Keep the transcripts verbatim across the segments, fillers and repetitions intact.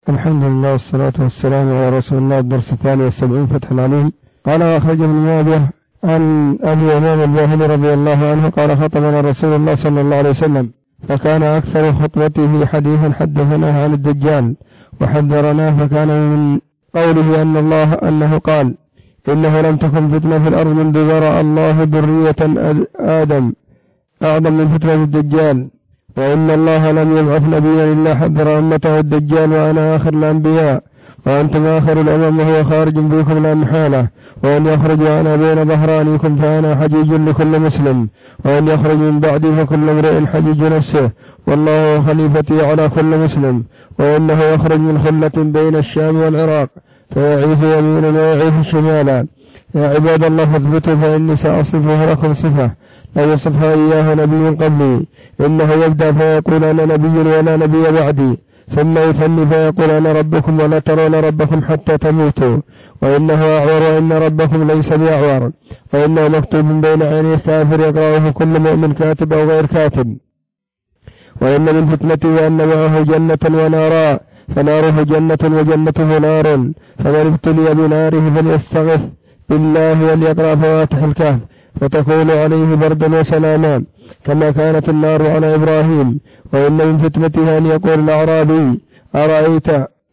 الحمد لله والصلاة والسلام على رسول الله. الدرس الثاني والسبعين فتح العليم. قال وأخرج ابن ماجه عن أبي إمام الباهلي رضي الله عنه قال خطبنا رسول الله صلى الله عليه وسلم فكان أكثر خطبته حديثا حدثنا عن الدجال وحذرنا، فكان من قوله أن الله أنه قال إنه لم تكن فتنة في الأرض منذ ذرأ الله ذرية آدم أعظم من فتنة الدجال، وإن الله لم يبعث نبيا إلا حذر أمته الدجال، وأنا آخر الأنبياء وأنتم آخر الأمم وهو خارج فيكم لا محالة، وأن يخرج وأنا بين ظهرانيكم فأنا حجيج لكل مسلم، وأن يخرج من بعدي فكل امرئ حجيج نفسه، والله خليفتي على كل مسلم، وإنه يخرج من خلة بين الشام والعراق فيعيث يمينا ويعيث شمالا. يا عباد الله فاثبتوا فإني سأصفه لكم صفة لا يصفها إياه نبي قبلي، إنه يبدأ فيقول أنا نبي ولا نبي بعدي، ثم يثني فيقول أنا ربكم ولا ترون ربكم حتى تموتوا، وإنه أعور وإن ربكم ليس بأعور، وإنه مكتوب بين عينيه كافر يقرأه كل مؤمن كاتب أو غير كاتب، وإن من فتنته أن معه جنة ونارا فناره جنة وجنته نار، فمن ابتلي بناره فليستغث بالله وليقرأ فواتح الكهف فتكون عليه بردا وسلاما كما كانت النار على إبراهيم. وإن من فتنته أن يقول الأعرابي أرأيت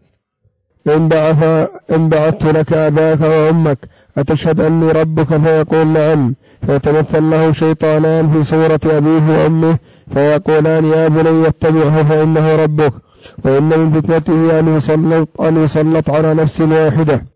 إن بعث إن بعثت لك أباك وأمك أتشهد أني ربك؟ فيقول نعم، فيتمثل له شيطانان في صورة أبيه وأمه فيقولان يا بني اتبعه فإنه ربك. وإن من فتنته أن يسلط, أن يسلط على نفس واحدة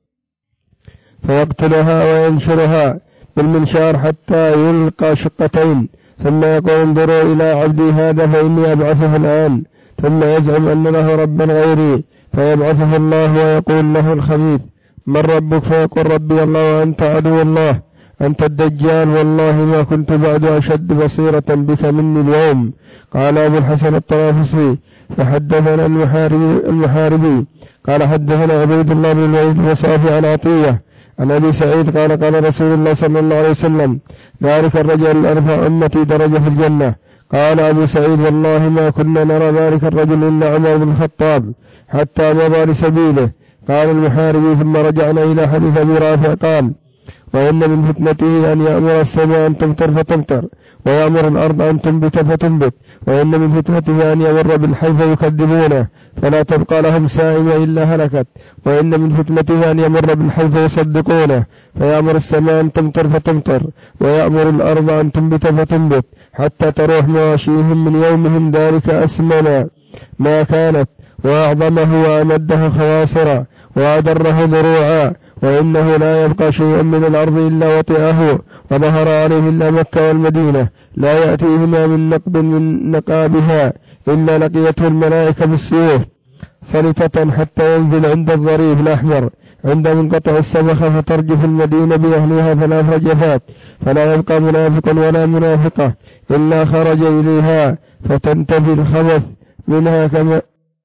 فيقتلها وينشرها بالمنشار حتى يلقى شقتين، ثم يقول انظروا إلى عبدي هذا فإني أبعثه الآن، ثم يزعم أن له ربا غيري فيبعثه الله ويقول له الخبيث من ربك؟ فيقول ربي الله وأنت عدو الله أنت الدجال، والله ما كنت بعد أشد بصيرة بك مني اليوم. قال أبو الحسن الطرافسي فحدثنا المحاربي, المحاربي قال حدثنا عبيد الله بن الوليد الوصافي عن عطية عن أبي سعيد قال قال رسول الله صلى الله عليه وسلم ذلك الرجل الأرفع أمتي درجة في الجنة. قال أبو سعيد والله ما كنا نرى ذلك الرجل إلا عمر بن الخطاب حتى مضى لسبيله. قال المحاربي ثم رجعنا إلى حديث أبي رافع قال وإن من فتنته أن يأمر السماء أن تمطر فتمطر ويأمر الأرض أن تنبت فتنبت، وإن من فتنته أن يمر بالحي فيكذبونه فلا تبقى لهم سائمة إلا هلكت، وإن من فتنته أن يمر بالحي فيصدقونه فيأمر السماء أن تمطر فتمطر ويأمر الأرض أن تنبت فتنبت حتى تروح مواشيهم من يومهم ذلك أسمنا ما كانت وأعظمه وأمده خواصرا وأدره ذروعا، وإنه لا يبقى شيء من الأرض إلا وطئه وظهر عليه إلا مكة والمدينة لا يأتيهما من نقب من نقابها إلا لقيته الملائكة بالسيوف صلتة حتى ينزل عند الضريب الأحمر عند منقطع السبخة فترجف المدينة بأهلها ثلاث رجفات فلا يبقى منافق ولا منافقة إلا خرج إليها فتنتفي الخبث منها كما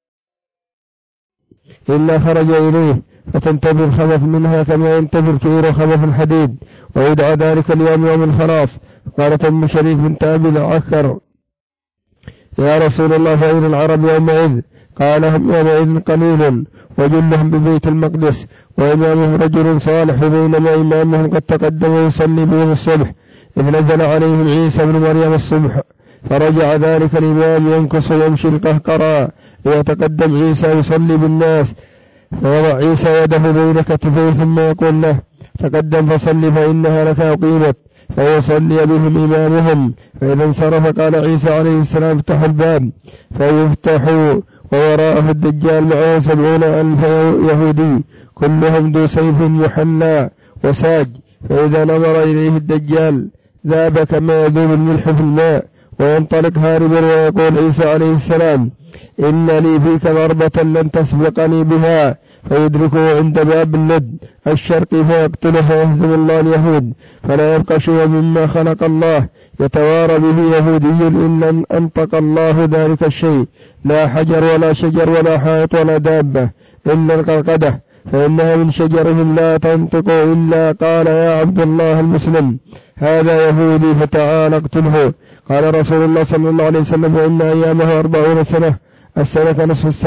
إلا خرج إليه فتنتبه الخبث منها كما ينتبه الكير خبث الحديد، ويدعى ذلك اليوم يوم الخلاص. قالت أم شريف بنت أبي العكر يا رسول الله فأين العرب يومئذ؟ قال هم يومئذ قليل وجلهم ببيت المقدس وإمامهم رجل صالح، وبينما إمامهم قد تقدم يصلي بهم الصبح إذ نزل عليهم عيسى بن مريم الصبح، فرجع ذلك الإمام ينكص ويمشي القهقرى ليتقدم عيسى يصلي بالناس، فوضع عيسى يده بين كتفيه ثم يقول له تقدم فصلي فإنها لك أقيمت، فيصلي بهم إمامهم، فإذا انصرف قال عيسى عليه السلام افتحوا الباب فيفتحوا ووراءه الدجال معه سبعون ألف يهودي كلهم ذو سيف محلى وساج، فإذا نظر إليه الدجال ذاب كما يذوب الملح في الماء وينطلق هاربا ويقول عيسى عليه السلام إن لي فيك ضربة لن تسبقني بها، فيدركه عند باب الند الشرقي فيقتله فيهزم الله اليهود فلا يبقى شيء مما خلق الله يتوارى به يهودي إن لم أنطق الله ذلك الشيء، لا حجر ولا شجر ولا حائط ولا دابة إلا القرقدة فإنها من شجرهم لا تنطق إلا قال يا عبد الله المسلم هذا يهودي فتعال اقتله. قال رسول الله صلى الله عليه وسلم وإن أيامه أربعون سنة السنة نصف السنة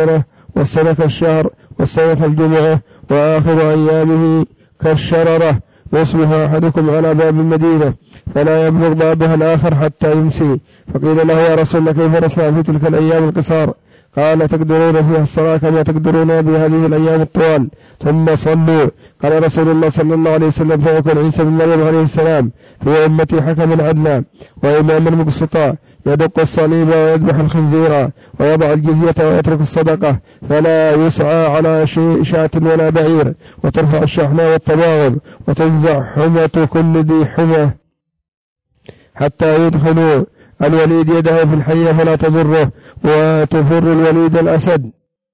والسنة كالشهر والسنة كالجمعة وآخر أيامه كالشررة. يصبح أحدكم على باب المدينة فلا يبلغ بابها الآخر حتى يمسي. فقيل له يا رسول الله كيف نصنع في تلك الأيام القصار؟ قال تقدرون فيها الصلاة كما تقدرون بهذه الأيام الطوال ثم صلوا. قال رسول الله صلى الله عليه وسلم فيكون عيسى بن مريم عليه السلام في أمتي حكما عدلا وإماما مقسطا يدق الصليب ويذبح الخنزير ويضع الجزية ويترك الصدقة فلا يسعى على شاة ولا بعير وترفع الشحناء والتباغض وتنزع حمة كل ذي حمة حتى يدخلوا الوليد يده في الحية فلا تضره وتفر الوليد الأسد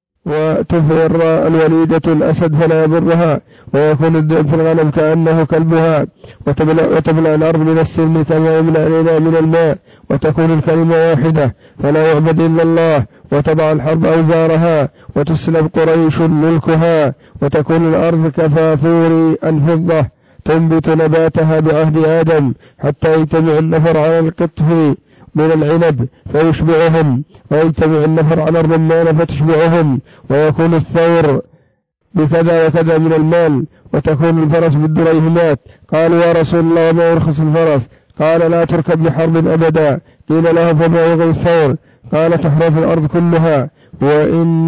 وتفر الوليدة الأسد فلا يضرها ويكون الذئب في الغنم كأنه كلبها وتملأ, وتملأ الأرض من السلم كما يملأ الإناء من الماء وتكون الكلمة واحدة فلا يعبد إلا الله وتضع الحرب أوزارها وتسلب قريش ملكها وتكون الأرض كفاثور الفضة تنبت نباتها بعهد آدم حتى يجتمع النفر على القطف من العنب فيشبعهم ويجتمع النفر على الرمان فتشبعهم ويكون الثور بكذا وكذا من المال وتكون الفرس بالدريهمات. قالوا يا رسول الله ما يرخص الفرس؟ قال لا تركب بحرب أبدا. قيل له فما يغني الثور؟ قال تحرث الأرض كلها. وإن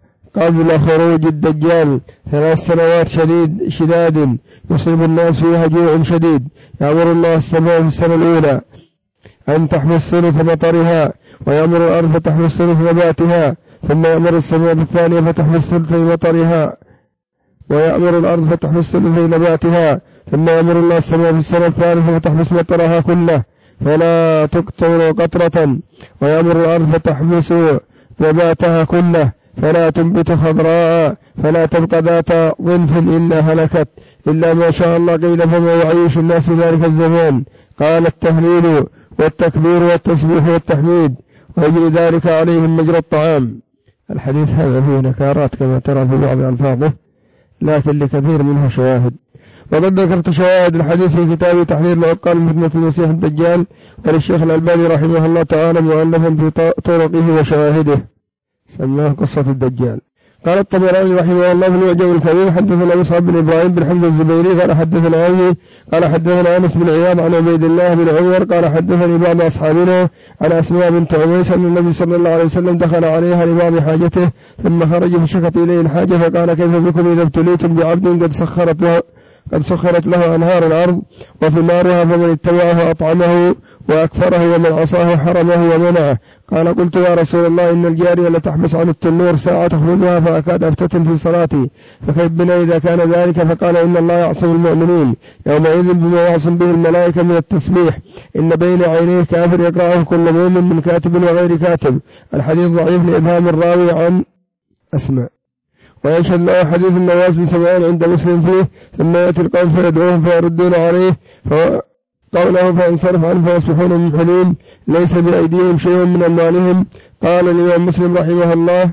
قبل خروج الدجال ثلاث سنوات شديد شداد يصيب الناس فيها جوع شديد يأمر الله السماء في السنة الأولى أن تحمل ثلث مطرها ويأمر الأرض فتحمل ثلث نباتها ثم يأمر السماء بالثانية فتحمل ثلثي مطرها ويأمر الأرض فتحمل ثلثي نباتها ثم يأمر الله السماء في السنة الثالثة فتحمل مطرها كله فلا تقطر قطرة ويأمر الأرض فتحمس نباتها كله فلا تنبت خضراء فلا تبقى ذات ظلف إلا هلكت إلا ما شاء الله. قيل فما يعيش الناس في ذلك الزمان؟ قال التهليل والتكبير والتسبيح والتحميد ويجري ذلك عليهم مجرى الطعام. الحديث هذا فيه نكارات كما ترى في بعض ألفاظه لكن لكثير منه شواهد. وقد ذكرت شواهد الحديث في كتاب تحذير العقال من فتنة المسيح الدجال وللشيخ الألباني رحمه الله تعالى مؤلفا في طرقه وشواهده سماه قصة الدجال. قال الطبراني رحمه الله في المعجم الكبير حدثنا مصعب بن إبراهيم بن حمزة الزبيري قال حدثنا أبي قال حدثنا أنس بن عياض عن عبيد الله بن عمر قال حدثني بعض أصحابنا عن أسماء بنت عميس أن النبي صلى الله عليه وسلم دخل عليها لبعض حاجته ثم خرج فشكت إليه الحاجة فقال كيف بكم إذا ابتليتم بعبد قد سخرت له قد سخرت له أنهار الأرض وثمارها فمن اتبعه أطعمه وأكفره ومن عصاه حرمه ومنعه. قال قلت يا رسول الله إن الجارية لتحبس عن التنور ساعة تخرجها فأكاد أفتتن في صلاتي فكيف بنا إذا كان ذلك؟ فقال إن الله يعصم المؤمنين يومئذ بما يعصم به الملائكة من التسبيح إن بين عينيه كافر يقرأه كل مؤمن من كاتب وغير كاتب. الحديث ضعيف لإبهام الراوي عن أسماء. ويشهد له حديث النواس بن سمعان عند مسلم فيه ثم يأتي القوم فيدعوهم فيردون عليه قوله فانصرف عنه فيصبحون ممحلين ليس بأيديهم شيء من أموالهم. قال الإمام مسلم رحمه الله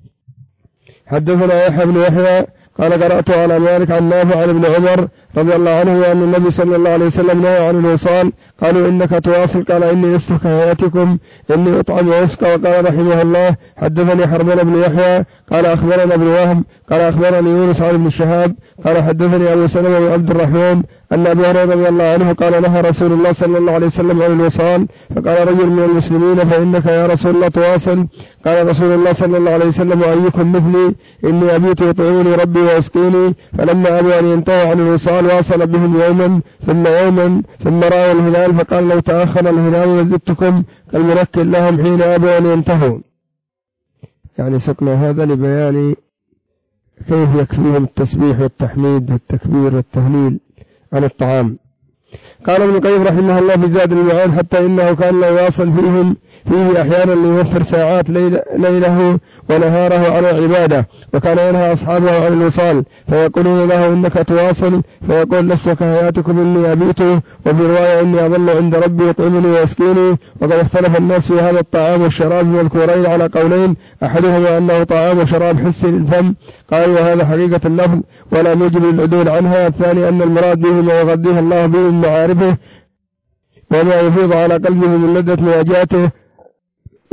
حدثنا يحيى بن يحيى قال قرأت على مالك عن نافع عن ابن عمر رضي الله عنه وأن النبي صلى الله عليه وسلم نهى عن الوصال. قالوا إنك تواصل قال إني لست كهيئتكم إني أطعم وأسقى. وقال رحمه الله حدثني حرمل بن يحيى قال أخبرنا ابن وهب قال أخبرني يونس عن ابن شهاب قال حدثني أبو سلمة بن عبد الرحمن أن أبي هريرة رضي الله عنه قال نهى رسول الله صلى الله عليه وسلم عن الوصال. فقال رجل من المسلمين فإنك يا رسول الله تواصل؟ قال رسول الله صلى الله عليه وسلم أيكم مثلي إني أبيت يطعمني ربي ويسقيني. فلما أبوا أن ينتهوا عن الوصال واصل بهم يوما ثم يوما ثم رأوا الهلال فقال لو تأخر الهلال لزدتكم كالمركل لهم حين أبوا أن ينتهوا. يعني سقنا هذا لبيان كيف يكفيهم التسبيح والتحميد والتكبير والتهليل عن الطعام. قال ابن القيم رحمه الله في زاد المعاد حتى إنه كان لا يواصل فيهم فيه أحيانا ليوفر ساعات ليله ونهاره على العبادة وكان ينهى أصحابه عن الوصال فيقولون له إنك تواصل فيقول لست كهياتكم إني أبيت. وفي رواية إني أظل عند ربي يطعمني ويسقيني. وقد اختلف الناس في هذا الطعام والشراب المذكورين على قولين أحدهما أنه طعام وشراب حسي للفم قالوا وهذا حقيقة اللفظ ولا موجب للعدول عنها. الثاني أن المراد به ما يغذيه الله به من معارفه وما يفيض على قلبه من لذة مواجهته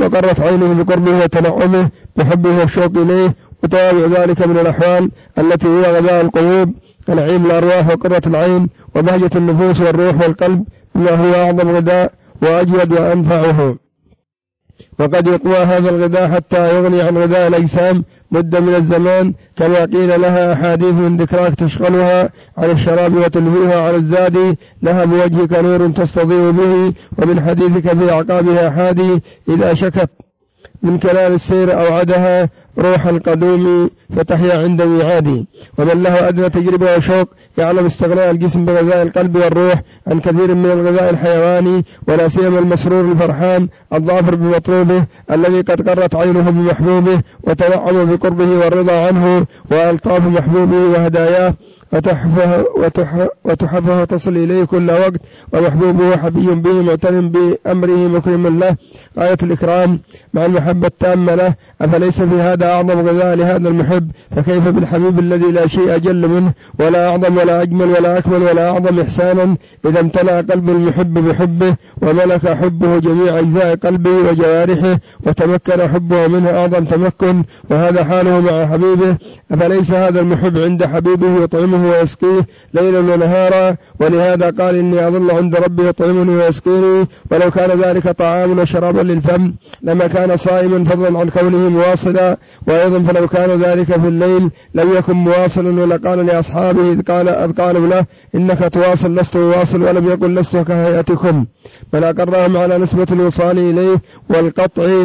وقرت عينه بقربه وتنعمه بحبه والشوق إليه، وتوابع ذلك من الأحوال التي هي غذاء القلوب ونعيم الأرواح وقرة العين وبهجة النفوس والروح والقلب، بما هو أعظم غذاء وأجود وأنفعه. وقد يقوى هذا الغذاء حتى يغني عن غذاء الأجسام مدة من الزمان، كما قيل لها أحاديث من ذكراك تشغلها عن الشراب وتلهيها على الزاد، لها بوجهك نور تستضيء به، ومن حديثك في أعقابها حادي، إذا شكت من كلال السير أوعدها روح القدوم فتحيا عند ميعادي. ومن له أدنى تجربة وشوق يعلم استغناء الجسم بغذاء القلب والروح عن كثير من الغذاء الحيواني، ولا سيما المسرور الفرحان الظافر بمطلوبه الذي قد قرت عينه بمحبوبه وتنعم بقربه والرضا عنه وألطاف محبوبه وهداياه، وتحفه, وتحفه, وتحفه تصل إليه كل وقت، ومحبوبه حبي به معتن بأمره مكرم له غاية الإكرام مع المحبة التامة له. أفليس في هذا أعظم غذاء لهذا المحب؟ فكيف بالحبيب الذي لا شيء أجل منه ولا أعظم ولا أجمل ولا أكمل ولا أعظم إحسانا، إذا امتلأ قلب المحب بحبه وملك حبه جميع أجزاء قلبه وجوارحه وتمكن حبه منه أعظم تمكن، وهذا حاله مع حبيبه. أفليس هذا المحب عند حبيبه يطعمه ويسقيه ليلا ونهارا؟ ولهذا قال إني أظل عند ربي يطعمني ويسقيني. ولو كان ذلك طعام وشرابا للفم لما كان صائما فضلا عن كونه مواصلا، وأيضا فلو كان ذلك في الليل لم يكن مواصلا، ولا قال لأصحابه إذ قال أذ قالوا له إنك تواصل لست واصل، ولم يقل لست كهيئتكم، بل أقرهم على نسبة الوصال إليه والقطع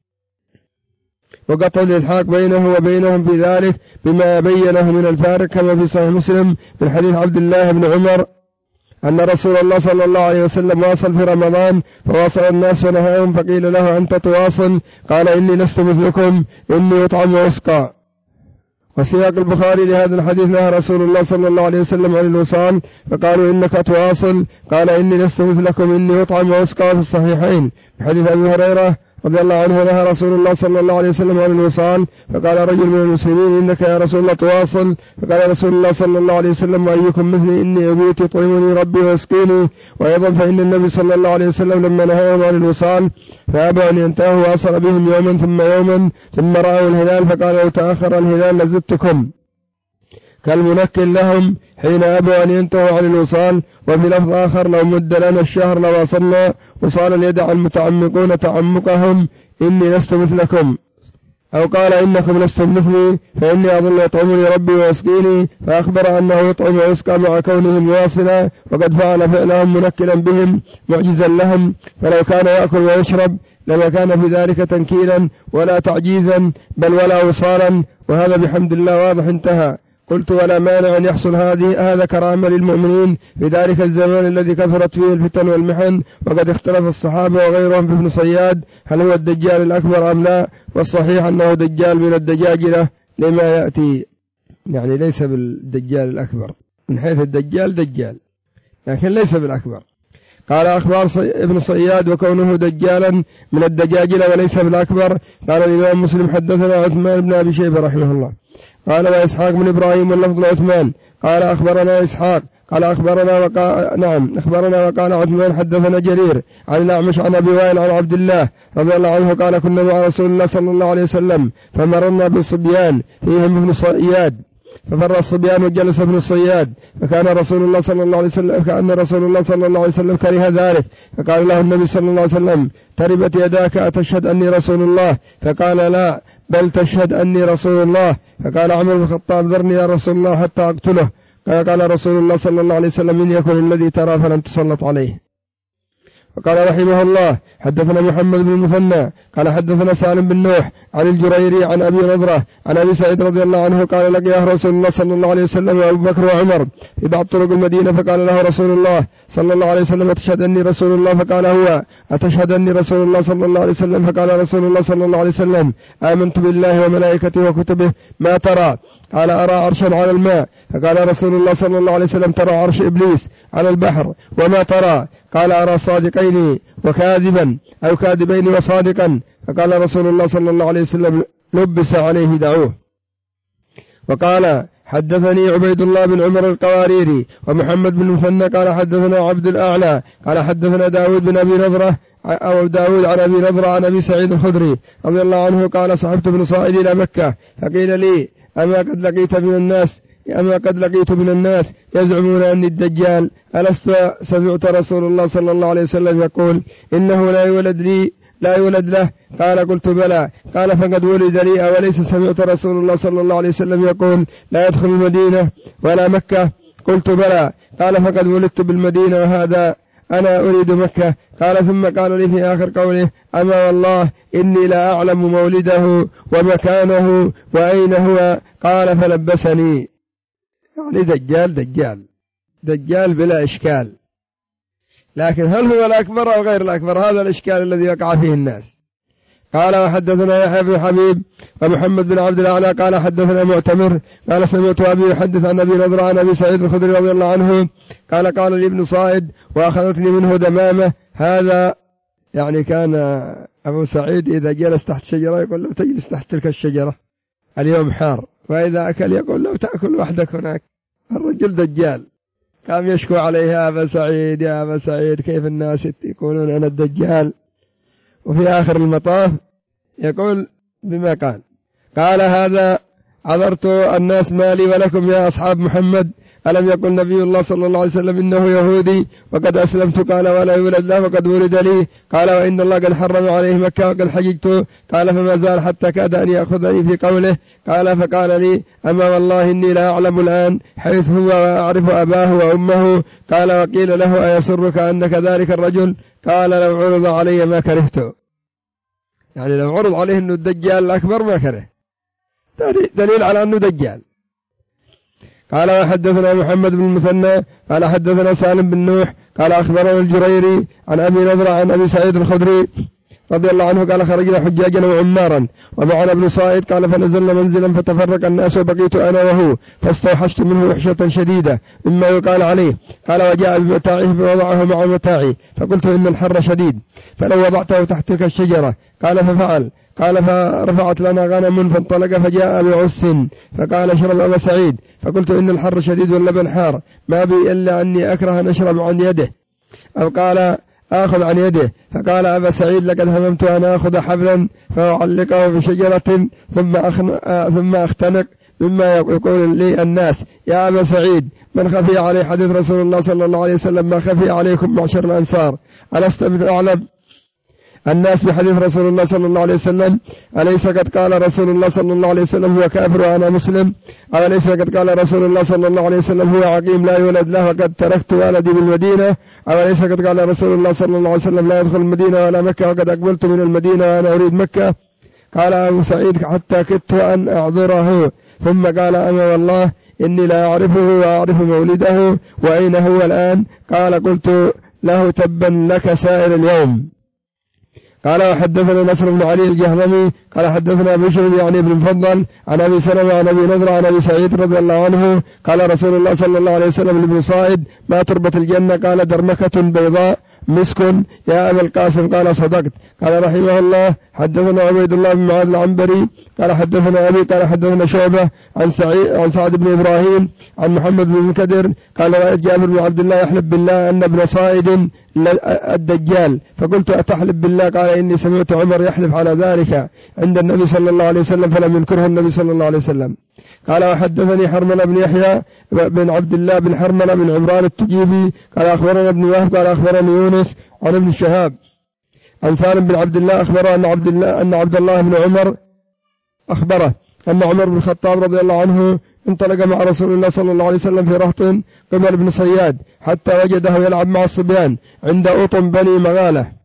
وقطع الإلحاق بينه وبينهم في ذلك بما بينه من الفارق، كما في صحيح مسلم من حديث عبد الله بن عمر أن رسول الله صلى الله عليه وسلم واصل في رمضان فواصل الناس ونهاهم، فقيل له أنت تواصل؟ قال إني لست مثلكم إني أطعم وأسقى. وسياق البخاري لهذا الحديث نهى رسول الله صلى الله عليه وسلم عن الوصال فقالوا إنك تواصل، قال إني لست مثلكم إني أطعم وأسقى في الصحيحين. في حديث أبي هريرة رضي الله عنه نهى رسول الله صلى الله عليه وسلم عن الوصال، فقال رجل من المسلمين إنك يا رسول الله تواصل؟ فقال رسول الله صلى الله عليه وسلم وأيكم مثلي إني أبيت يطعمني ربي ويسقيني. وأيضا فإن النبي صلى الله عليه وسلم لما نهاهم عن الوصال فأبوا أن ينتهوا واصل بهم يوما ثم يوما ثم رأوا الهلال فقال لو تأخر الهلال لزدتكم، كالمنكل لهم حين أبوا أن ينتهوا عن الوصال. وفي لفظ آخر لو مد لنا الشهر لواصلنا وصالا يدع المتعمقون تعمقهم إني لست مثلكم، أو قال إنكم لستم مثلي فإني أظل يطعمني ربي ويسقيني، فأخبر أنه يطعم ويسقى مع كونه مواصلا، وقد فعل فعلهم منكلا بهم معجزا لهم، فلو كان يأكل ويشرب لما كان في ذلك تنكيلا ولا تعجيزا بل ولا وصالا، وهذا بحمد الله واضح انتهى. قلت ولا مانع أن يحصل هذه هذا كرامة للمؤمنين في ذلك الزمان الذي كثرت فيه الفتن والمحن. وقد اختلف الصحابة وغيرهم في ابن صياد هل هو الدجال الأكبر أم لا، والصحيح أنه دجال من الدجاجلة لما يأتي، يعني ليس بالدجال الأكبر، من حيث الدجال دجال لكن ليس بالأكبر. قال أخبار ابن صياد وكونه دجالا من الدجاجلة وليس بالأكبر. قال الإمام مسلم حدثنا عثمان بن أبي شيبة رحمه الله قال وإسحاق بن إبراهيم واللفظ عثمان قال أخبرنا إسحاق قال أخبرنا وقال نعم أخبرنا وقال عثمان حدثنا جرير عن الأعمش عن أبي وائل عن عبد الله رضي الله عنه قال كنا مع رسول الله صلى الله عليه وسلم فمرنا بالصبيان فيهم ابن صياد ففر الصبيان وجلس ابن الصياد، فكان رسول الله صلى الله عليه وسلم كأن رسول الله صلى الله عليه وسلم كره ذلك، فقال له النبي صلى الله عليه وسلم تربت يداك أتشهد أني رسول الله؟ فقال لا بل تشهد أني رسول الله. فقال عمر بن الخطاب ذرني يا رسول الله حتى أقتله. قال رسول الله صلى الله عليه وسلم إن يكن الذي ترى فلن تسلط عليه. وقال رحمه الله حدثنا محمد بن المثنى قال حدثنا سالم بن نوح عن الجريري عن أبي نضرة عن أبي سعيد رضي الله عنه قال لقيه رسول الله صلى الله عليه وسلم وأبو بكر وعمر في بعض طرق المدينة، فقال له رسول الله صلى الله عليه وسلم أتشهد أني رسول الله؟ فقال هو. أتشهد أني رسول الله صلى الله عليه وسلم؟ فقال رسول الله صلى الله عليه وسلم آمنت بالله وملائكته وكتبه ما ترى؟ قال أرى عرشا على الماء. فقال رسول الله صلى الله عليه وسلم ترى عرش إبليس على البحر وما ترى؟ قال أرى صادقين وكاذبا أو كاذبين وصادقا. فقال رسول الله صلى الله عليه وسلم لبس عليه دعوه. وقال حدثني عبيد الله بن عمر القواريري ومحمد بن مثنى قال حدثنا عبد الأعلى قال حدثنا داود بن أبي نضرة أو داود عن أبي نضرة عن أبي سعيد الخدري رضي الله عنه قال صحبت ابن صائد إلى مكة فقيل لي أما قد لقيت من الناس أما قد لقيت من الناس يزعمون أني الدجال ألست سمعت رسول الله صلى الله عليه وسلم يقول إنه لا يولد لي لا يولد له قال قلت بلى قال فقد ولد لي أوليس سمعت رسول الله صلى الله عليه وسلم يقول لا يدخل المدينة ولا مكة قلت بلى قال فقد ولدت بالمدينة وهذا أنا أريد مكة قال ثم قال لي في آخر قوله أما والله إني لا أعلم مولده ومكانه وأين هو قال فلبسني يعني دجال دجال دجال بلا إشكال لكن هل هو الأكبر أو غير الأكبر هذا الإشكال الذي يقع فيه الناس قال وحدثنا يحيى بن حبيب ومحمد بن عبد الأعلى قال حدثنا معتمر قال سمعت أبي يحدث عن أبي نضرة عن أبي سعيد الخدري رضي الله عنه قال قال لي ابن صائد وأخذتني منه دمامة هذا يعني كان أبو سعيد إذا جلس تحت شجرة يقول له تجلس تحت تلك الشجرة اليوم حار وإذا أكل يقول له تأكل وحدك هناك الرجل دجال قام يشكو عليه يا أبا سعيد يا أبا سعيد كيف الناس يقولون أنا الدجال وفي آخر المطاف يقول بما قال قال هذا عذرت الناس مالي ولكم يا أصحاب محمد ألم يقل نبي الله صلى الله عليه وسلم إنه يهودي وقد أسلمت قال ولا يولد له وقد ولد لي قال وإن الله قد حرم عليه مكة وقد حججت قال فما زال حتى كاد أن يأخذني في قوله قال فقال لي أما والله إني لا أعلم الآن حيث هو وأعرف أباه وأمه قال وقيل له أيسرك أنك ذلك الرجل قال لو عرض علي ما كرهته يعني لو عرض عليه أنه الدجال الأكبر ما كره دليل على أنه دجال قال وحدثنا محمد بن المثنى قال حدثنا سالم بن نوح قال أخبرنا الجريري عن أبي نضرة عن أبي سعيد الخدري رضي الله عنه قال خرجنا حجاجا وعمارا ومعنا ابن صائد قال فنزلنا منزلا فتفرق الناس وبقيت أنا وهو فاستوحشت منه وحشة شديدة مما يقال عليه قال وجاء بمتاعه فوضعه مع متاعي فقلت إن الحر شديد فلو وضعته تحت تلك الشجرة قال ففعل قال فرفعت لنا غنم فانطلق فجاء بعس فقال اشرب أبا سعيد فقلت إن الحر شديد واللبن حار ما بي إلا أني أكره أن أشرب عن يده أو قال آخذ عن يده فقال أبا سعيد لقد هممت أن آخذ حبلا فأعلقه في شجرة ثم, ثم أختنق مما يقول لي الناس يا أبا سعيد من خفي عليه حديث رسول الله صلى الله عليه وسلم ما خفي عليكم معشر الأنصار ألست بأعلم الناس بحديث رسول الله صلى الله عليه وسلم أليس قد قال رسول الله صلى الله عليه وسلم هو كافر وأنا مسلم أليس قد قال رسول الله صلى الله عليه وسلم هو عقيم لا يولد له وقد تركت ولدي بالمدينة أليس قد قال رسول الله صلى الله عليه وسلم لا يدخل المدينة ولا مكة وقد أقبلت من المدينة وأنا أريد مكة قال أبو سعيد حتى كدت أن أعذره ثم قال أما والله إني لا أعرفه وأعرف مولده وأين هو الآن قال قلت له تبا لك سائر اليوم قال وحدثنا نصر بن علي الجهضمي قال حدثنا بشر يعني بن مفضل عن أبي سلمة عن أبي نضرة عن أبي سعيد رضي الله عنه قال رسول الله صلى الله عليه وسلم لابن صائد ما تربة الجنة قال درمكة بيضاء مسك يا أبا القاسم قال صدقت قال رحمه الله حدثنا عبيد الله بن معاذ العنبري قال حدثنا أبي قال حدثنا شعبة عن سعيد عن سعد بن إبراهيم عن محمد بن منكدر قال رأيت جابر بن عبد الله يحلف بالله أن ابن صائد الدجال فقلت أتحلف بالله قال إني سمعت عمر يحلف على ذلك عند النبي صلى الله عليه وسلم فلم ينكره النبي صلى الله عليه وسلم قال وحدثني حرملة بن يحيى بن عبد الله بن حرملة بن عمران التجيبي قال أخبرنا ابن وهب قال أخبرني يونس عن ابن شهاب عن سالم بن عبد الله أخبره أن عبد الله أن عبد الله بن عمر أخبره أن عمر بن الخطاب رضي الله عنه انطلق مع رسول الله صلى الله عليه وسلم في رهط قبل ابن صياد حتى وجده يلعب مع الصبيان عند أطم بني مغالة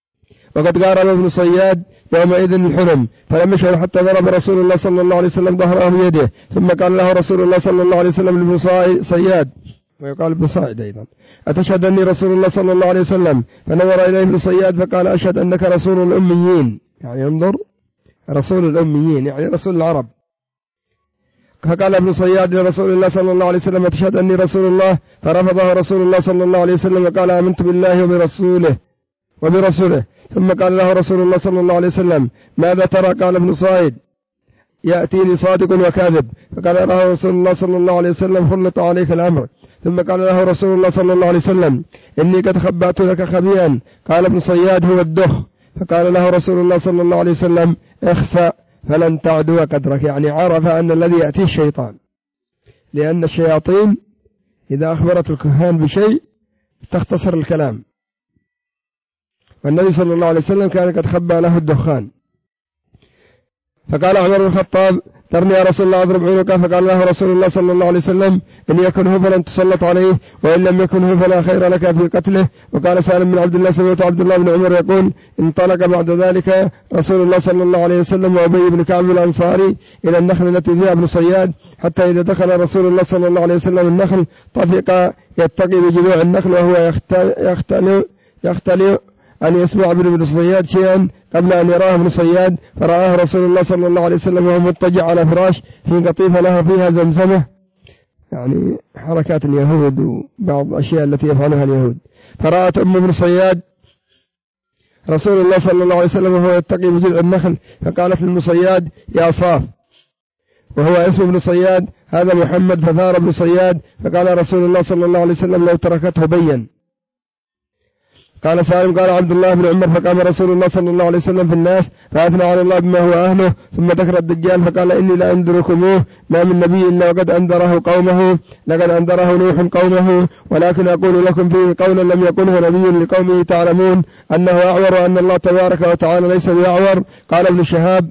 وقد قارب ابن صياد يومئذ الحرم فلم يشعر حتى ضرب رسول الله صلى الله عليه وسلم ظهره بيده ثم قال له رسول الله صلى الله عليه وسلم لابن صياد ويقال ابن صائد أيضا أتشهد أني رسول الله صلى الله عليه وسلم فنظر إليه ابن صياد فقال أشهد أنك رسول الأميين يعني انظر رسول الأميين يعني رسول العرب فقال ابن صياد لرسول الله صلى الله عليه وسلم أتشهد أني رسول الله فرفضه رسول الله صلى الله عليه وسلم وقال آمنت بالله وبرسوله وبرسوله ثم قال له رسول الله صلى الله عليه وسلم ماذا ترى قال ابن صائد يأتيني صادق وكاذب، فقال له رسول الله صلى الله عليه وسلم خلط عليك الأمر. ثم قال له رسول الله صلى الله عليه وسلم إني قد خبأت لك خبيئا. قال ابن صياد هو الدخ. فقال له رسول الله صلى الله عليه وسلم اخسأ فلن تعدو قدرك، يعني عرف أن الذي يأتيه الشيطان، لأن الشياطين إذا أخبرت الكهان بشيء تختصر الكلام، والنبي صلى الله عليه وسلم كان قد خبأ له الدخان. فقال عمر بن الخطاب ذرني يا رسول الله أضرب عنقه. فقال له رسول الله صلى الله عليه وسلم إن يكن هو فلن تسلط عليه، وإن لم يكن هو فلا خير لك في قتله. وقال سالم بن عبد الله سمعت عبد الله بن عمر يقول انطلق بعد ذلك رسول الله صلى الله عليه وسلم وأبي بن كعب الأنصاري إلى النخل التي فيها ابن صياد، حتى إذا دخل رسول الله صلى الله عليه وسلم النخل طفق يتقي بجذوع النخل وهو يختلئ يختلئ أن يسمع ابن صياد شيئا قبل أن يراه ابن صياد، فرآه رسول الله صلى الله عليه وسلم وهو مضطجع على فراش في قطيفة له فيها زمزمة، يعني حركات اليهود وبعض الأشياء التي يفعلها اليهود. فرأت أم ابن صياد رسول الله صلى الله عليه وسلم وهو يتقي بجذع النخل، فقالت لابن صياد يا صاف، وهو اسم ابن صياد هذا محمد. فثار ابن صياد، فقال رسول الله صلى الله عليه وسلم لو تركته بين. قال سالم قال عبد الله بن عمر فقام رسول الله صلى الله عليه وسلم في الناس فأثنى على الله بما هو أهله، ثم ذكر الدجال فقال إني لا أنذركموه، ما من نبي إلا وقد أنذره قومه، لقد أنذره نوح قومه، ولكن أقول لكم فيه قولا لم يقله نبي لقومه تعلمون أنه أعور وأن الله تبارك وتعالى ليس بأعور. قال ابن شهاب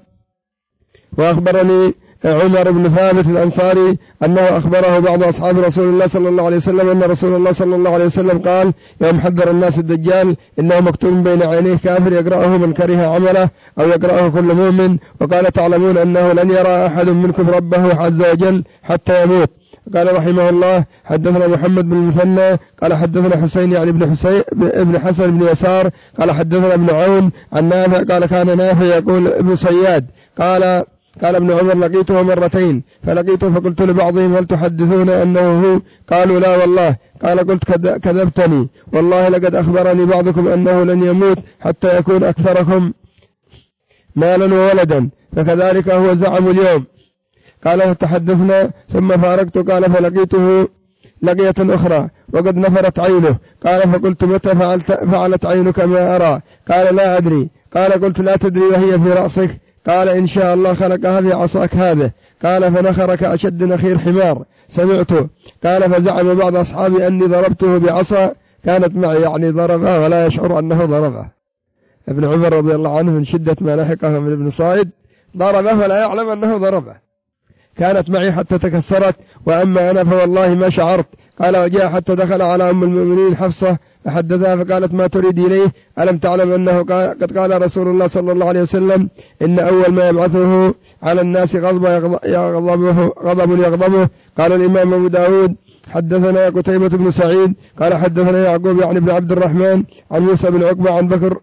وأخبرني عمر بن ثابت الأنصاري أنه أخبره بعض أصحاب رسول الله صلى الله عليه وسلم أن رسول الله صلى الله عليه وسلم قال يوم حذر الناس الدجال إنه مكتوب بين عينيه كافر يقرأه من كره عمله أو يقرأه كل مؤمن. وقال تعلمون أنه لن يرى أحد منكم ربه عز وجل حتى يموت. قال رحمه الله حدثنا محمد بن المثنى قال حدثنا حسين يعني ابن حسين ابن حسن بن يسار قال حدثنا ابن عون عن نافع قال كان نافع يقول ابن صياد قال قال ابن عمر لقيته مرتين، فلقيته فقلت لبعضهم هل تحدثون أنه هو؟ قالوا لا والله. قال قلت كذبتني والله لقد أخبرني بعضكم أنه لن يموت حتى يكون أكثركم مالا وولدا، فكذلك هو زعم اليوم. قال فتحدثنا ثم فارقت. قال فلقيته لقية أخرى وقد نفرت عينه. قال فقلت متى فعلت فعلت عينك ما أرى؟ قال لا أدري. قال قلت لا تدري وهي في رأسك؟ قال إن شاء الله خلقها في عصاك هذا. قال فنخرك أشد نخير حمار سمعته. قال فزعم بعض أصحابي أني ضربته بعصا كانت معي، يعني ضربها ولا يشعر أنه ضربها. ابن عمر رضي الله عنه من شدة ما لحقه من ابن صائد ضربه ولا يعلم أنه ضربه، كانت معي حتى تكسرت، وأما أنا فوالله ما شعرت. قال وجاء حتى دخل على أم المؤمنين حفصة فحدثها فقالت ما تريد إليه؟ ألم تعلم أنه قد قال رسول الله صلى الله عليه وسلم إن أول ما يبعثه على الناس غضب يغضبه غضب يغضبه. قال الإمام أبو داود حدثنا قتيبة بن سعيد قال حدثنا يعقوب يعني بن عبد الرحمن عن موسى بن عقبة عن بكر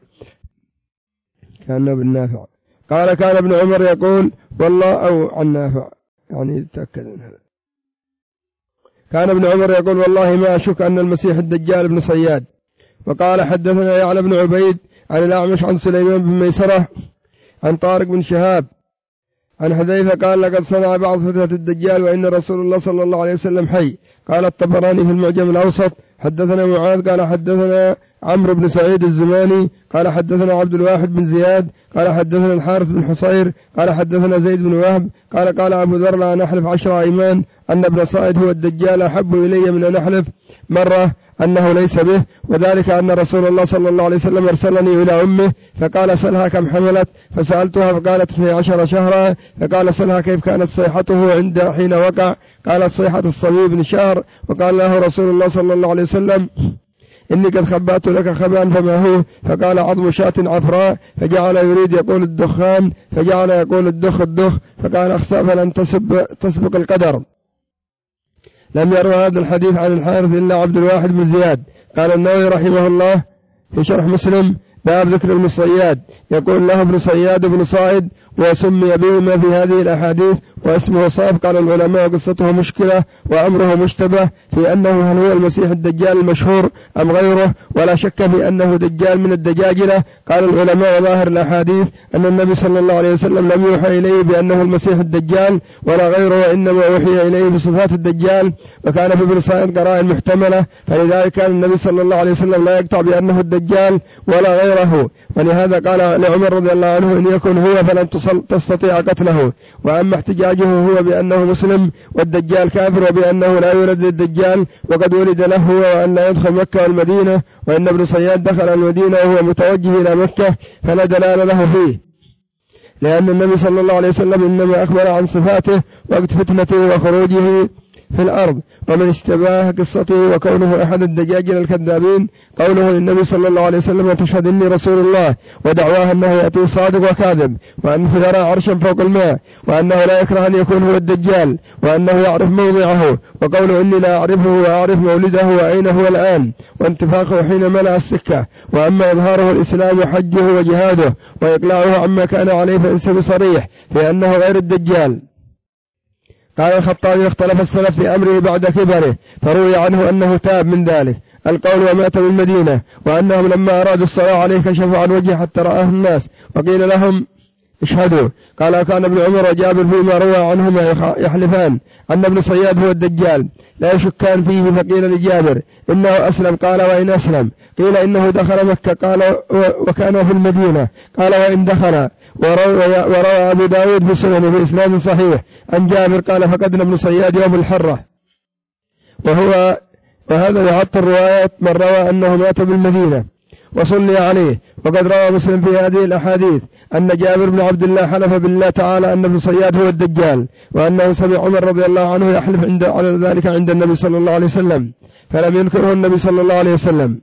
كان بن نافع قال كان ابن عمر يقول والله أو عن نافع يعني تأكد من هذا. كان ابن عمر يقول والله ما أشك أن المسيح الدجال ابن صياد. وقال حدثنا يعلى بن عبيد عن الأعمش عن سليمان بن ميسرة عن طارق بن شهاب عن حذيفة قال لقد صنع بعض فتنة الدجال وإن رسول الله صلى الله عليه وسلم حي. قال الطبراني في المعجم الأوسط حدثنا معاذ قال حدثنا عمرو بن سعيد الزماني قال حدثنا عبد الواحد بن زياد قال حدثنا الحارث بن حصير قال حدثنا زيد بن وهب قال قال أبو ذر لا نحلف عشر أيمان أن ابن صائد هو الدجال أحب إلي من أن نحلف مرة أنه ليس به، وذلك أن رسول الله صلى الله عليه وسلم أرسلني إلى أمه فقال سلها كم حملت، فسألتها فقالت اثني عشر شهرا، فقال سلها كيف كانت صيحته عند حين وقع، قالت صيحة الصبي بن شهر. وقال له رسول الله صلى الله عليه وسلم إني قد خبأت لك خبأ فما هو؟ فقال عظم شاة عفراء، فجعل يريد يقول الدخان، فجعل يقول الدخ الدخ، فقال أخسأ فلن تسبق القدر. لم يروى هذا الحديث عن الحارث إلا عبد الواحد بن زياد. قال النووي رحمه الله في شرح مسلم باب ذكر ابن صياد يقول له ابن صياد بن صائد وسمي بهما في هذه الأحاديث واسمه صاب. قال العلماء قصته مشكلة وأمره مشتبه في أنه هل هو المسيح الدجال المشهور أم غيره، ولا شك في أنه دجال من الدجاجلة. قال العلماء وظاهر الأحاديث أن النبي صلى الله عليه وسلم لم يوحى إليه بأنه المسيح الدجال ولا غيره، وإنما أوحي إليه بصفات الدجال، وكان في ابن صائد قرائن محتملة، فلذلك كان النبي صلى الله عليه وسلم لا يقطع بأنه الدجال ولا غيره. ولهذا قال لعمر رضي الله عنه إن يكن هو فلن تستطيع قتله. وأما احتجاجه هو بأنه مسلم والدجال كافر، وبأنه لا يولد للدجال وقد ولد له، وأن لا يدخل مكة والمدينة، وإن ابن صياد دخل المدينة وهو متوجه إلى مكة، فلا دلالة له فيه، لأن النبي صلى الله عليه وسلم إنما أخبر عن صفاته وقت فتنته وخروجه في الأرض. ومن اشتباه قصته وكونه أحد الدجاجل الكذابين قوله للنبي صلى الله عليه وسلم تشهد إني رسول الله، ودعواه أنه يأتي صادق وكاذب، وأنه يرى عرشا فوق الماء، وأنه لا يكره أن يكون هو الدجال، وأنه يعرف موضعه، وقوله إني لا أعرفه وأعرف مولده وأين هو الآن، وانتفاخه حين ملأ السكة. وأما إظهاره الإسلام وحجه وجهاده وإقلاعه عما كان عليه فليس بصريح في أنه غير الدجال. قال الخطابي اختلف السلف في أمره بعد كبره، فروي عنه أنه تاب من ذلك القول ومات بالمدينة، وأنهم لما أرادوا الصلاة عليه كشفوا عن وجهه حتى رآه الناس وقيل لهم اشهدوا. قال كان ابن عمر وجابر فيما روى عنهما يحلفان أن ابن صياد هو الدجال لا يشكان فيه، فقيل لجابر إنه أسلم، قال وإن أسلم، قيل إنه دخل مكة، قال وكان في المدينة، قال وإن دخل. وروى, وروى أبو داود في سننه بإسناد صحيح عن جابر قال فقدنا ابن صياد يوم الحرة، وهو وهذا يعطل رواية من روى أنه مات بالمدينة وصلي عليه. وقد روى مسلم في هذه الأحاديث أن جابر بن عبد الله حلف بالله تعالى أن ابن صياد هو الدجال، وأنه سمع عمر رضي الله عنه يحلف عند على ذلك عند النبي صلى الله عليه وسلم، فلم ينكره النبي صلى الله عليه وسلم.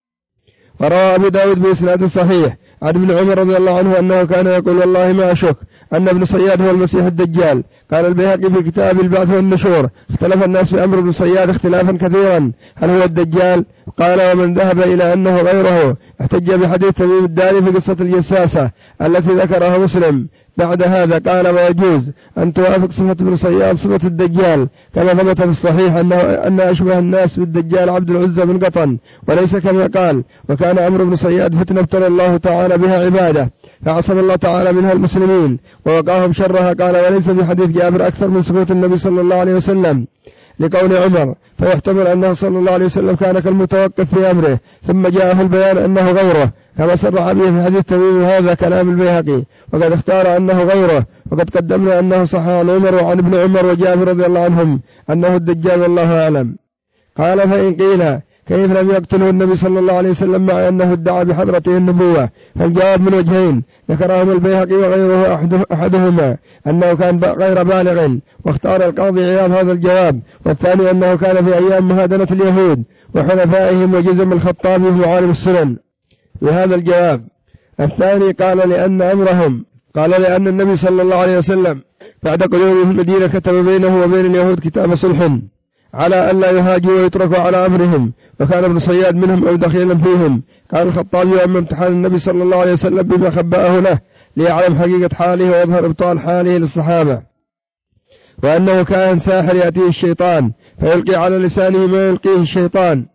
وروى أبو داود بإسناد صحيح عن ابن عمر رضي الله عنه أنه كان يقول والله ما أشك أن ابن صياد هو المسيح الدجال. قال البيهقي في كتاب البعث والنشور اختلف الناس في أمر ابن صياد اختلافا كثيرا، هل هو الدجال؟ قال ومن ذهب إلى أنه غيره احتج بحديث تميم الداري في قصة الجساسة التي ذكرها مسلم. بعد هذا قال ويجوز أن توافق صفة ابن صياد صفة الدجال، كما ثبت في الصحيح أنه أن أشبه الناس بالدجال عبد العزى بن قطن، وليس كما قال. وكان أمر ابن صياد فتنة ابتلى الله تعالى بها عباده، فعصم الله تعالى منها المسلمين ووقاهم شرها. قال وليس في حديث جابر أكثر من ثبوت النبي صلى الله عليه وسلم لقول عمر، فيحتمل أنه صلى الله عليه وسلم كان كالمتوقف في أمره ثم جاءه البيان أنه غيره، كما صرح به في حديث تميم. هذا كلام البيهقي، وقد اختار أنه غيره، وقد قدمنا أنه صح عن عمر وعن ابن عمر وجابر رضي الله عنهم أنه الدجال والله أعلم. قال فإن قيل كيف لم يقتله النبي صلى الله عليه وسلم مع أنه ادعى بحضرته النبوة؟ فالجواب من وجهين ذكرهم البيهقي وغيره، أحدهما أنه كان غير بالغ واختار القاضي عياض هذا الجواب، والثاني أنه كان في أيام مهادنة اليهود وحلفائهم، وجزم الخطابي في معالم السنن بهذا الجواب. الثاني قال لأن أمرهم قال لأن النبي صلى الله عليه وسلم بعد قدومه في المدينة كتب بينه وبين اليهود كتاب صلح على أن لا يهاجوا ويتركوا على أمرهم، وكان ابن صياد منهم أو دخيلا فيهم. قال الخطابي وأما امتحان النبي صلى الله عليه وسلم بما خبأه له ليعلم حقيقة حاله ويظهر إبطال حاله للصحابة، وأنه كان ساحر يأتيه الشيطان فيلقي على لسانه ما يلقيه الشيطان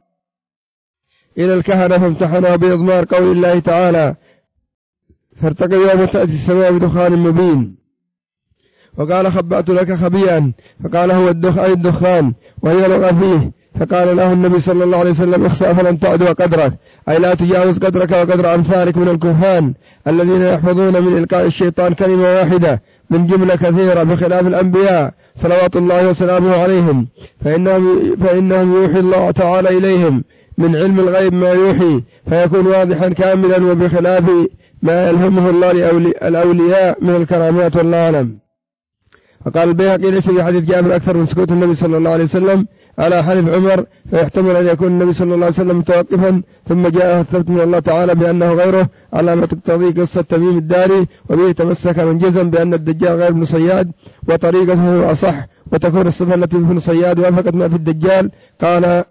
إلى الكهنة، فامتحنه بإضمار قول الله تعالى فارتقب يوم تأتي السماء بدخان مبين. وقال خبأت لك خبيئا، فقال هو الدخان, الدخان وهي لغة فيه، فقال له النبي صلى الله عليه وسلم اخسأ فلن تعد قدرك، أي لا تجاوز قدرك وقدر أمثالك من الكهان الذين يحفظون من إلقاء الشيطان كلمة واحدة من جملة كثيرة، بخلاف الأنبياء صلوات الله وسلامه عليهم، فإنهم, فإنهم يوحي الله تعالى إليهم من علم الغيب ما يوحي فيكون واضحا كاملا، وبخلاف ما يلهمه الله للأولياء من الكرامات والله أعلم. وقال البيهقي ليس في حديث جابر أكثر من سكوت النبي صلى الله عليه وسلم على حلف عمر، فيحتمل أن يكون النبي صلى الله عليه وسلم متوقفا ثم جاءه الثبت من الله تعالى بأنه غيره، على ما تقتضي قصة تميم الداري، وبه تمسك من جزم بأن الدجال غير ابن صياد، وطريقته أصح، وتكون الصفة التي في ابن صياد وافقت ما في الدجال. قال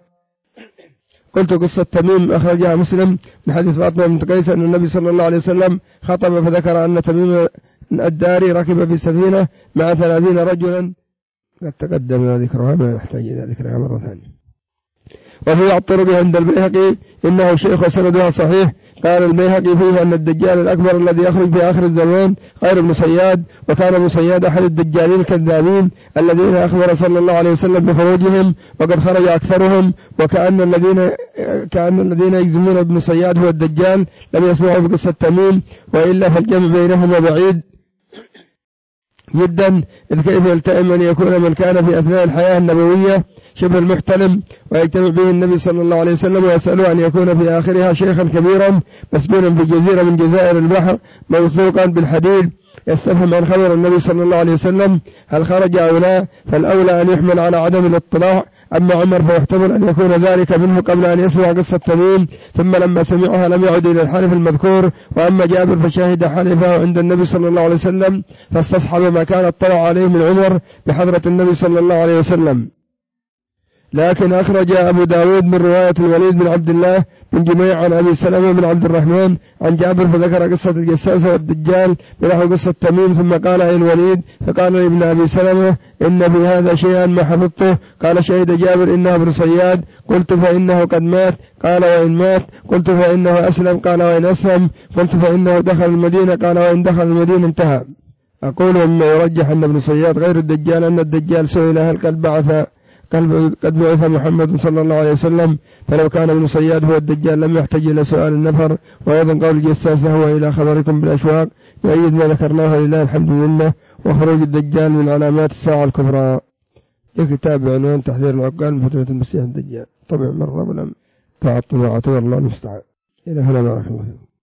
قلت قصة تميم أخرجها مسلم من حديث فاطمة بنت قيس أن النبي صلى الله عليه وسلم خطب فذكر أن تميم الداري ركب في سفينة مع ثلاثين رجلا، قد تقدم ذكرها ما يحتاج إلى ذكرها مرة ثانية. وفي بعض الطرق عند البيهقي إنه شيخ وسندها صحيح. قال البيهقي فيه أن الدجال الأكبر الذي يخرج في آخر الزمان غير ابن صياد، وكان ابن صياد أحد الدجالين الكذابين الذين أخبر صلى الله عليه وسلم بخروجهم، وقد خرج أكثرهم، وكأن الذين كأن الذين يجزمون ابن صياد هو الدجال لم يسمعوا بقصة تميم، وإلا فالجمع بينهما بعيد جدا، إذ كيف يلتئم أن يكون من كان في أثناء الحياة النبوية شبه المحتلم ويجتمع به النبي صلى الله عليه وسلم ويسأله أن يكون في آخرها شيخا كبيرا مسجونا في جزيرة من جزائر البحر موثوقا بالحديد، يستفهم عن خبر النبي صلى الله عليه وسلم هل خرج أو لا، فالأولى أن يحمل على عدم الاطلاع. أما عمر فيحتمل أن يكون ذلك منه قبل أن يسمع قصة تميم، ثم لما سمعها لم يعد إلى الحلف المذكور. وأما جابر فشهد حلفه عند النبي صلى الله عليه وسلم، فاستصحب ما كان اطلع عليه من عمر بحضرة النبي صلى الله عليه وسلم. لكن أخرج أبو داود من رواية الوليد بن عبد الله بن جميع عن أبي سلمة بن عبد الرحمن عن جابر فذكر قصة الجساسة والدجال بنحو قصة تميم، ثم قال أي الوليد، فقال لابن أبي سلمة إن في هذا شيئا ما حفظته. قال شهد جابر إنه ابن صياد. قلت فإنه قد مات. قال وإن مات. قلت فإنه أسلم. قال وإن أسلم. قلت فإنه دخل المدينة. قال وإن دخل المدينة انتهى. أقول مما يرجح أن ابن صياد غير الدجال أن الدجال سئل هل قد بعث قد بعث محمد صلى الله عليه وسلم، فلو كان ابن صياد هو الدجال لم يحتج إلى سؤال النفر. وأيضا قول الجساسة هو إلى خبركم بالأشواق يؤيد ما ذكرناه لله الحمد لله. وخروج الدجال من علامات الساعة الكبرى. كتاب بعنوان تحذير العقال من فتنة المسيح الدجال، طبع مرة ولم تعطل وعطوا الله المستعان. إلى هنا بارك الله فيكم.